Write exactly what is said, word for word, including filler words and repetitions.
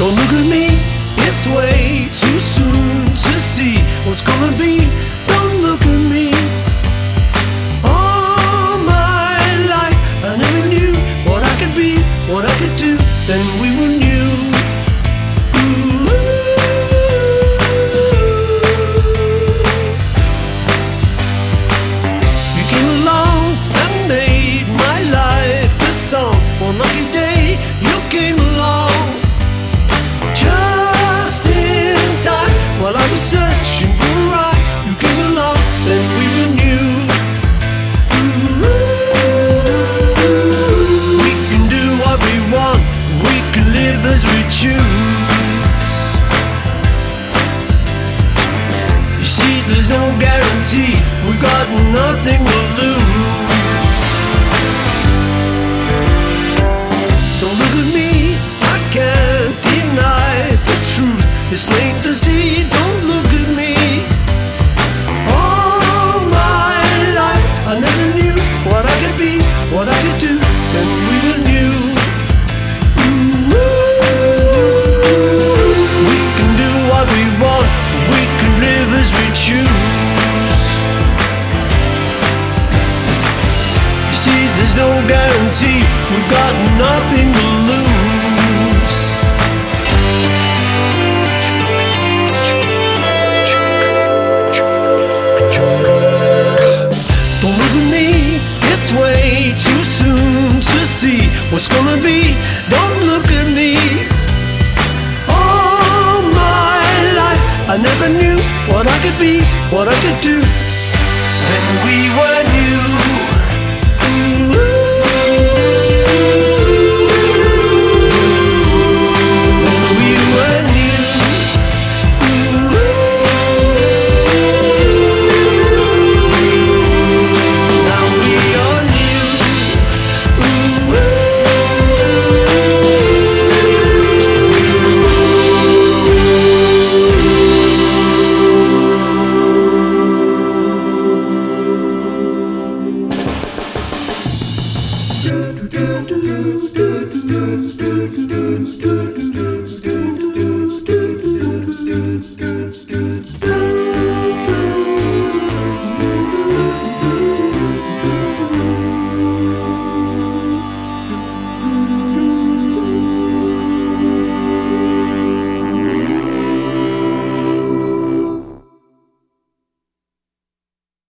Don't look at me, it's way too soon to see what's gonna be. Don't look at me. All my life I never knew what I could be, what I could do. Then we were new. Ooh. You came along and made my life a song. One lucky day you came along, just in time while I was searching for a ride. You came along, then we were new. Ooh. We can do what we want, we can live as we choose. You see, there's no guarantee, we've got nothing to lose. Don't look at me, I can't deny the truth. It's plain to see, don't look at me. All my life I never knew what I could be, what I could do. Then we were new. Ooh. We can do what we want, we can live as we choose. You see, there's no guarantee, we've got nothing to lose. Don't look at me, it's way too soon to see what's gonna be. Don't look at me. All my life I never knew what I could be, what I